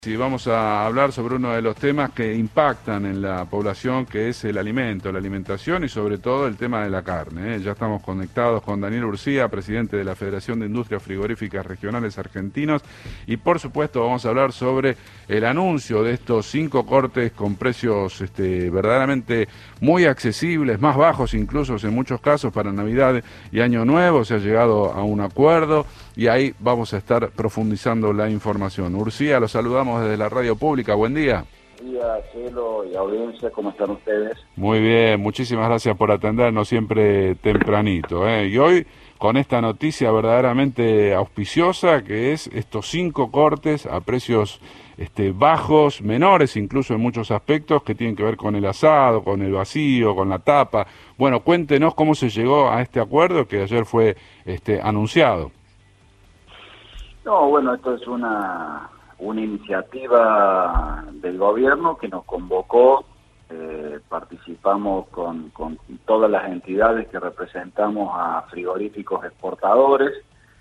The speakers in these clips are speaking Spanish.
Sí, vamos a hablar sobre uno de los temas que impactan en la población, que es el alimento, la alimentación y sobre todo el tema de la carne. Ya estamos conectados con Daniel Urcía, presidente de la Federación de Industrias Frigoríficas Regionales Argentinos, y por supuesto vamos a hablar sobre el anuncio de estos 5 cortes con precios verdaderamente muy accesibles, más bajos incluso en muchos casos para Navidad y Año Nuevo. Se ha llegado a un acuerdo y ahí vamos a estar profundizando la información. Urcía, los saludamos desde la radio pública. Buen día. Buen día, Chelo y audiencia, ¿cómo están ustedes? Muy bien, muchísimas gracias por atendernos siempre tempranito. Y hoy con esta noticia verdaderamente auspiciosa, que es estos 5 cortes a precios bajos, menores incluso en muchos aspectos, que tienen que ver con el asado, con el vacío, con la tapa. Bueno, cuéntenos cómo se llegó a este acuerdo que ayer fue anunciado. No, bueno, esto es una iniciativa del gobierno que nos convocó. Participamos con todas las entidades que representamos a frigoríficos exportadores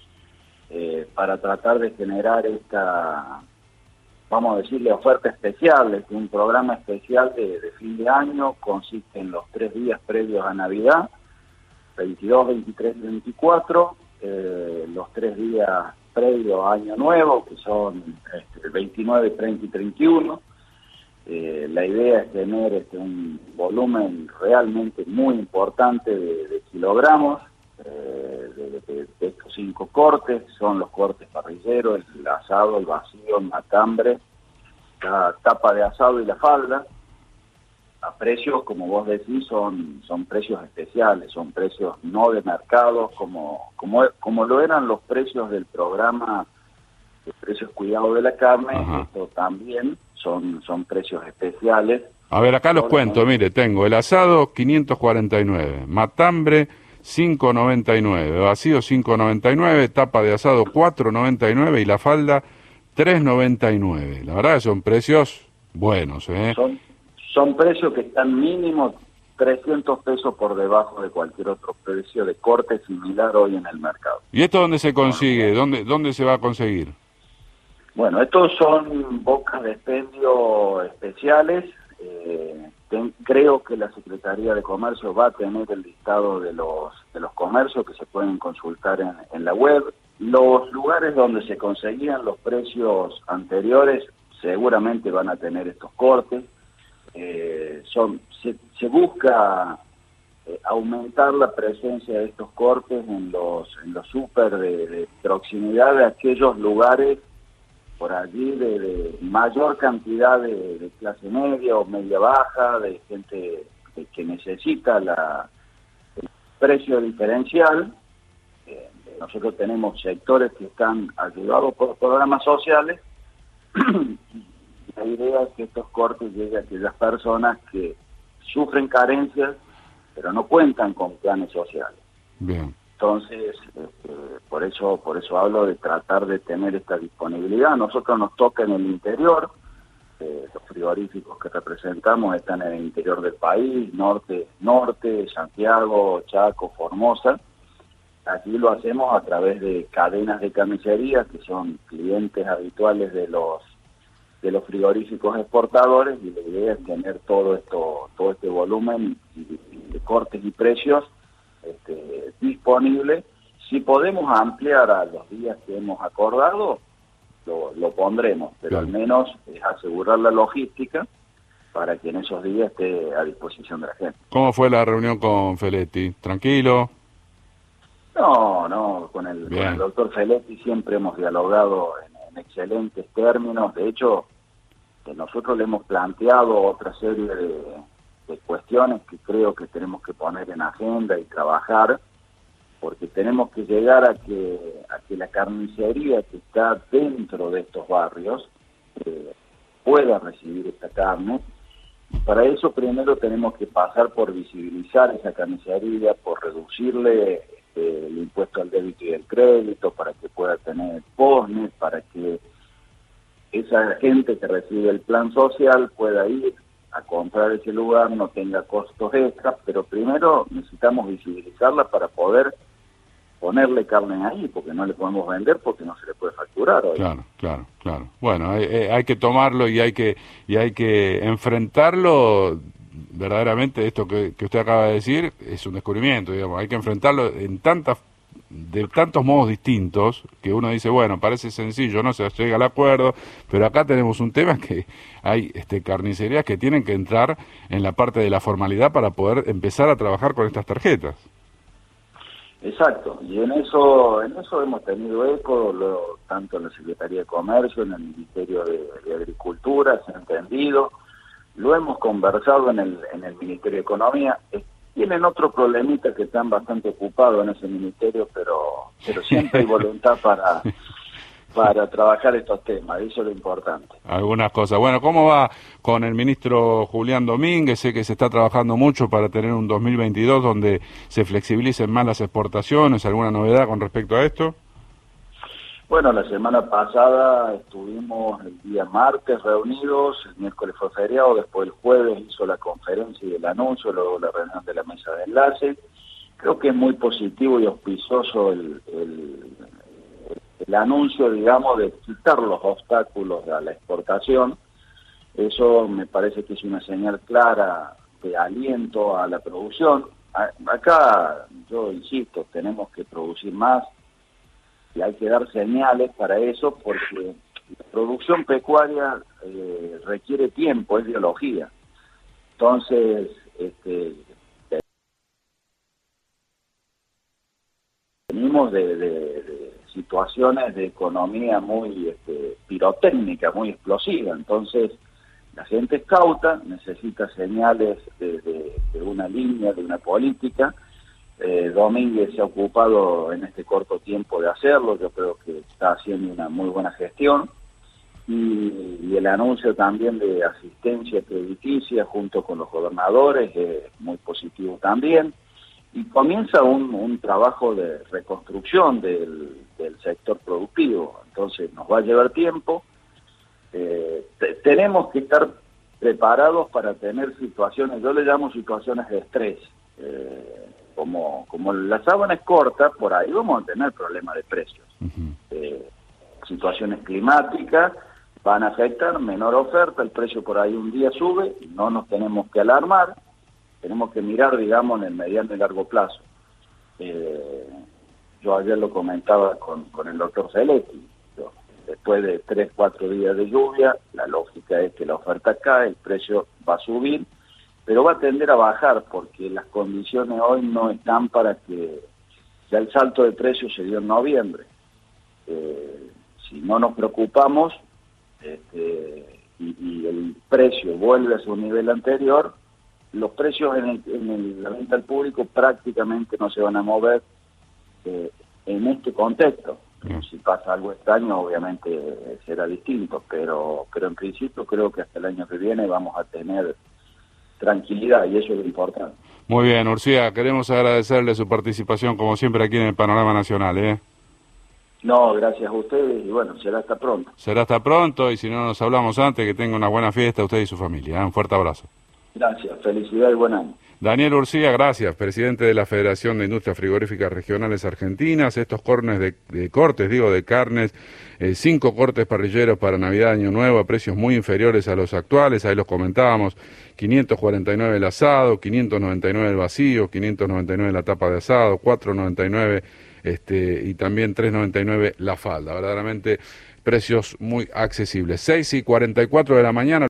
para tratar de generar esta, vamos a decirle, oferta especial. Es un programa especial de fin de año, consiste en los 3 días previos a Navidad, 22, 23 y 24, los 3 días previo a Año Nuevo, que son 29, 30 y 31. La idea es tener un volumen realmente muy importante de kilogramos de estos 5 cortes. Son los cortes parrilleros, el asado, el vacío, el matambre, la tapa de asado y la falda. A precios, como vos decís, son precios especiales, son precios no de mercado, como lo eran los precios del programa de precios cuidado de la carne. Ajá. Esto también son precios especiales. A ver, acá los cuento, mire, tengo el asado 549, matambre 5.99, vacío 5.99, tapa de asado 4.99 y la falda 3.99. La verdad que son precios buenos, ¿eh? Son precios que están mínimo 300 pesos por debajo de cualquier otro precio de corte similar hoy en el mercado. ¿Y esto dónde se consigue? ¿Dónde se va a conseguir? Bueno, estos son bocas de expendio especiales. Creo que la Secretaría de Comercio va a tener el listado de los comercios que se pueden consultar en la web. Los lugares donde se conseguían los precios anteriores seguramente van a tener estos cortes. Se busca aumentar la presencia de estos cortes en los súper de proximidad de aquellos lugares por allí de mayor cantidad de clase media o media baja, de gente que necesita el precio diferencial. Nosotros tenemos sectores que están ayudados por programas sociales. La idea es que estos cortes lleguen a aquellas personas que sufren carencias, pero no cuentan con planes sociales. Bien. Entonces, por eso hablo de tratar de tener esta disponibilidad. Nosotros nos toca en el interior, los frigoríficos que representamos están en el interior del país, norte, Santiago, Chaco, Formosa. Aquí lo hacemos a través de cadenas de carnicería, que son clientes habituales de los frigoríficos exportadores, y la idea es tener todo este volumen de cortes y precios disponible. Si podemos ampliar a los días que hemos acordado, lo pondremos, pero Claro. Al menos es asegurar la logística para que en esos días esté a disposición de la gente. ¿Cómo fue la reunión con Feletti? ¿Tranquilo? No, con el doctor Feletti siempre hemos dialogado en excelentes términos. De hecho, nosotros le hemos planteado otra serie de cuestiones que creo que tenemos que poner en agenda y trabajar, porque tenemos que llegar a que la carnicería que está dentro de estos barrios pueda recibir esta carne. Para eso primero tenemos que pasar por visibilizar esa carnicería, por reducirle el impuesto al débito y el crédito, para que pueda tener POSNE, para que esa gente que recibe el plan social pueda ir a comprar ese lugar, no tenga costos extras, pero primero necesitamos visibilizarla para poder ponerle carne ahí, porque no le podemos vender porque no se le puede facturar hoy. Claro. Bueno, hay que tomarlo y hay que enfrentarlo. Verdaderamente esto que usted acaba de decir es un descubrimiento, digamos. Hay que enfrentarlo de tantos modos distintos que uno dice, bueno, parece sencillo, no se llega al acuerdo, pero acá tenemos un tema que hay carnicerías que tienen que entrar en la parte de la formalidad para poder empezar a trabajar con estas tarjetas. Exacto, y en eso hemos tenido eco, tanto en la Secretaría de Comercio, en el Ministerio de Agricultura, se ha entendido, lo hemos conversado en el Ministerio de Economía. Tienen otro problemita que están bastante ocupados en ese ministerio, pero siempre hay voluntad para trabajar estos temas, eso es lo importante. Algunas cosas. Bueno, ¿cómo va con el ministro Julián Domínguez? Sé que se está trabajando mucho para tener un 2022 donde se flexibilicen más las exportaciones. ¿Alguna novedad con respecto a esto? Bueno, la semana pasada estuvimos el día martes reunidos, el miércoles fue feriado, después el jueves hizo la conferencia y el anuncio, luego la reunión de la mesa de enlace. Creo que es muy positivo y auspicioso el anuncio, digamos, de quitar los obstáculos a la exportación. Eso me parece que es una señal clara de aliento a la producción. Acá, yo insisto, tenemos que producir más y hay que dar señales para eso, porque la producción pecuaria requiere tiempo, es biología. Entonces, venimos de situaciones de economía muy pirotécnica, muy explosiva. Entonces, la gente es cauta, necesita señales de una línea, de una política. Domínguez se ha ocupado en este corto tiempo de hacerlo, yo creo que está haciendo una muy buena gestión, y el anuncio también de asistencia crediticia junto con los gobernadores es muy positivo también, y comienza un trabajo de reconstrucción del sector productivo. Entonces nos va a llevar tiempo, tenemos que estar preparados para tener situaciones, yo le llamo situaciones de estrés. Como la sábana es corta, por ahí vamos a tener problemas de precios. Situaciones climáticas van a afectar, menor oferta, el precio por ahí un día sube, no nos tenemos que alarmar, tenemos que mirar, digamos, en el mediano y largo plazo. Yo ayer lo comentaba con el doctor Zeletti, después de 3-4 días de lluvia, la lógica es que la oferta cae, el precio va a subir, pero va a tender a bajar porque las condiciones hoy no están para que ya el salto de precios se dio en noviembre. Si no nos preocupamos y el precio vuelve a su nivel anterior, los precios en la venta al público prácticamente no se van a mover en este contexto. Si pasa algo extraño, obviamente será distinto, pero en principio creo que hasta el año que viene vamos a tener tranquilidad, y eso es lo importante. Muy bien, Urcía, queremos agradecerle su participación como siempre aquí en el Panorama Nacional. No, gracias a ustedes, y bueno, será hasta pronto. Será hasta pronto, y si no nos hablamos antes, que tenga una buena fiesta usted y su familia. Un fuerte abrazo. Gracias, felicidad y buen año. Daniel Urcía, gracias, presidente de la Federación de Industrias Frigoríficas Regionales Argentinas. Estos cortes de carnes, 5 cortes parrilleros para Navidad, Año Nuevo, a precios muy inferiores a los actuales, ahí los comentábamos, 549 el asado, 599 el vacío, 599 la tapa de asado, 499 y también 399 la falda. Verdaderamente precios muy accesibles. 6:44 de la mañana.